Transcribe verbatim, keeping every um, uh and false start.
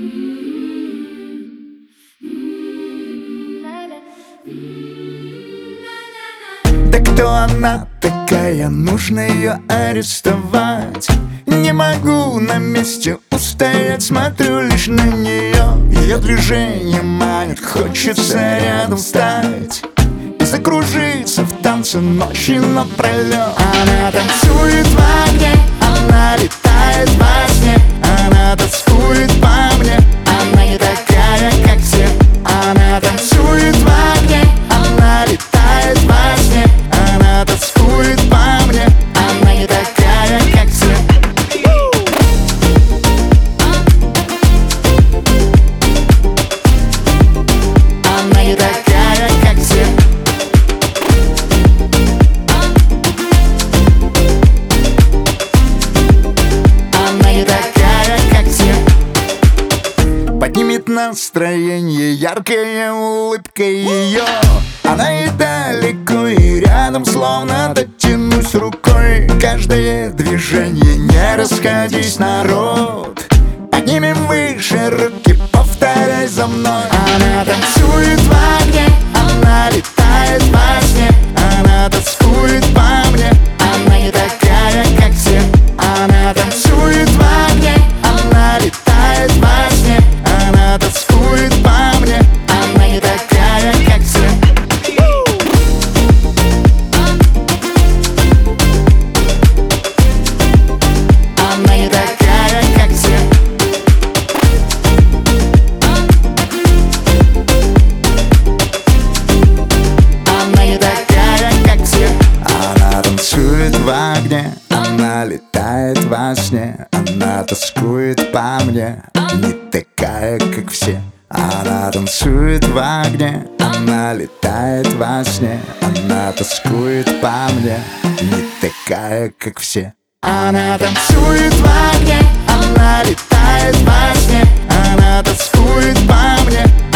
Да кто она такая, нужно ее арестовать. Не могу на месте устоять, смотрю лишь на нее. Ее движение манит, хочется рядом стать и закружиться в танце ночи напролет. Она танцует в огне, она летает во сне, она тоскует по мне, она не такая, как все. Она танцует в огне, она летает во сне, она тоскует по мне, она не такая, как все. Она не такая, как все. Она не такая, как все. Поднимет настроение яркая улыбка ее. Она и далеко, и рядом, словно дотянусь рукой. Каждое движение, не расходись, народ. Поднимем выше руки, повторяй за мной. Она танцует в огне, она летает во сне, она тоскует по мне, она не такая, как все. Она танцует в огне, она летает во сне, она тоскует по мне, она не такая, как все. Она не такая, как все. Она не такая, как все. Она танцует в огне, она летает во сне, она тоскует по мне, не такая, как все. Она танцует в огне, она летает во сне, она тоскует по мне, не такая, как все. Она танцует в огне, она летает во сне, она тоскует по мне,